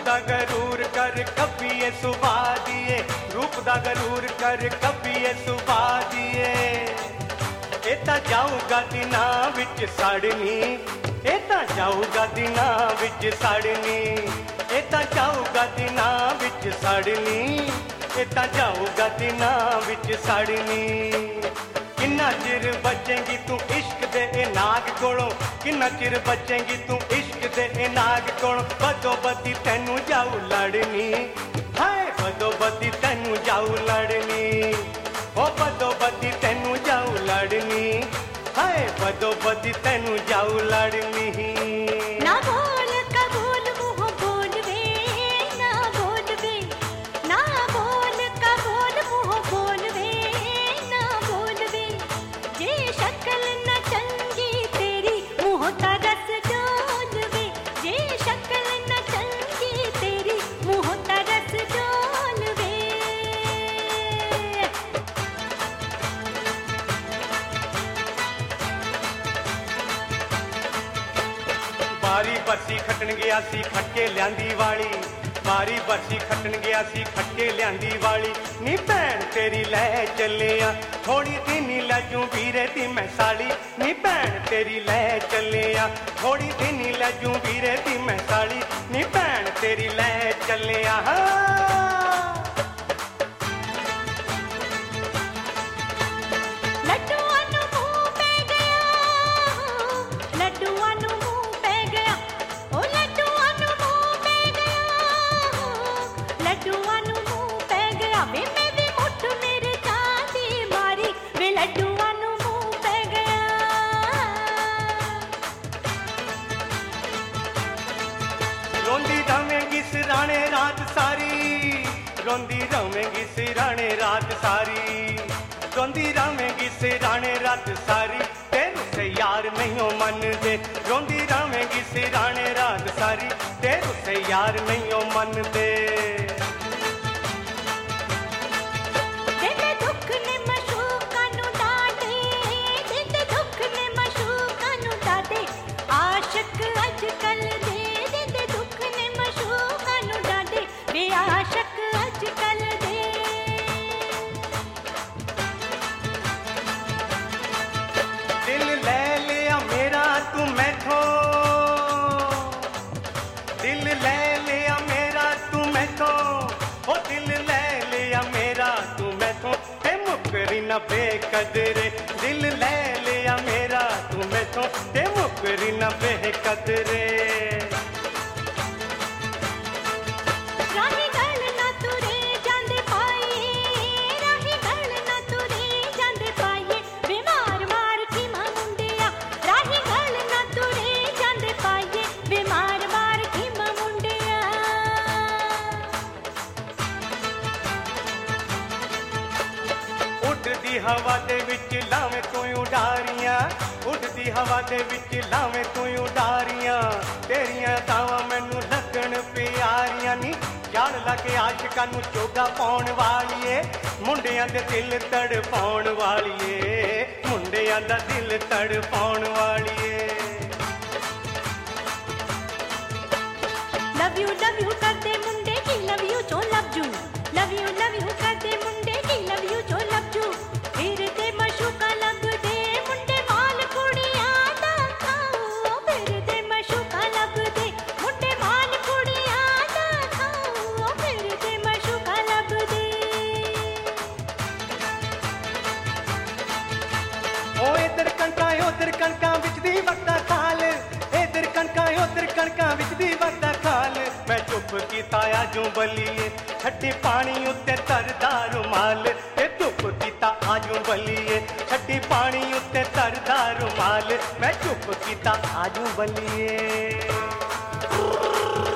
दा गरूर कर कपिए सुभा दिए, रूप दा गरूर कर कपिए सुभा दिए। ए तां जाऊगा दिना विच सड़नी, ए तां जाऊगा दिना विच सड़नी, ए तां जाऊगा दिना विच सड़नी, ए तां जाऊगा दिना विच सड़नी। किन्ना चिर बचेंगी तू इश्क दे ए नाग कोलों, किन्ना चिर बचेंगी तू इश्क दे ए नाग कोलों। बदो बदी तैनू जाऊ लड़नी, हाय बदो बदी तैनू जाऊ लड़नी, ओ बदो बदी तैनू जाऊ लड़नी, हाय बदो बदी तैनू जाऊ लड़नी। ना बोल कबूल मुँह बोल वे, ना बोल वे, ना बोल कबूल मुँह बोल वे, ना बोल वे। जे शक्ल न चंगी तेरी मुँह का रस डोल वे, जे शक्ल न चंगी तेरी मुँह का रस डोल वे। बारी बरसी खटन गया सी खटके लियांदी वाली, बारी बरसी खटन गया सी खटके लियांदी वाली। नी भैन तेरी लै चलिया थोड़ी दिनी लैजू वीरे दी मैं साली, नी भैन तेरी लै चलिया थोड़ी दिनी लैजू वीरे दी मैं साली, नी भैन तेरी लै चलिया। लड्डूआं नूं मूंह पै गया, लड्डूआं नूं मूंह पै गया, ओ लड्डूआं नूं मूंह पै गया, लड्डूआं नूं मूंह पै गया। वे मैं भी मुठ मेरे चांदी मारी, वे लड्डूआं नूं मूंह पै गया। रोंदी रवेंगी सिराने रात सारी, रोंदी रवेंगी सिराने रात सारी, रोंदी रवेंगी सिराने रात सारी। तेरू से यार नहीं हो मन दे, रोंदी रवेंगी सिराने रात सारी, तेरू से यार नहीं हो मन दे। दिल दुख ने मशूका नूं डाटे, दिल दुख ने मशूका नूं डाटे, आशिक अजकल दे। दिल दुख ने मशूका नूं डाटे, वे आशिक अजकल दे। दिल ले लिया मेरा तू मैथों, दिल ले लिया मेरा तू मैथों, ओ दिल ले लिया मेरा तू मैथों। ते मुकरी न बेकदरे, दिल ले लिया मेरा तू मैथों, ते मुकरी न बेकदरे। राही गल ना तुरे जांदे पाइए, राही गल ना तुरे जांदे पाइए, वे मार मार खीमा मुंडिया। राही गल ना तुरे जांदे पाइए, वे मार मार खीमा मुंडिया। उड़दी हवा दे विच लावें तू उडारियां, उड़दी हवा दे विच लावें तू उडारियां। तेरियां तावां मैनू लगन प्यारियां नी, जान लगे आशिकां नू चोगा पाउण वालीए, मुंडियां दे दिल तड़पाउण वालीए, मुंडियां दा दिल तड़पाउण वालीए। लव यू करदे मुंडे की लव यू चो लव जू, लव यू करदे मुंडे की लव यू चो लव जू। फिर ते मशूका लगदे मुंडे माल कुड़ियां दा खाओ, फिर ते मशूका लगदे मुंडे माल कुड़ियां दा खाओ, फिर ते मशूका लगदे। ओ इधर कणकां उधर कणकां विच दी वक्ता खाल, इधर कणकां उधर कणकां विच दी वक्ता खाल। मैं चुप कीता आजू बलीए, छड्डी पानी उत्ते तरदा रुमाल। ते चुप कीता आजू बलीए, छड्डी पानी उत्ते तरदा रुमाल। मैं चुप कीता आजू बलीए।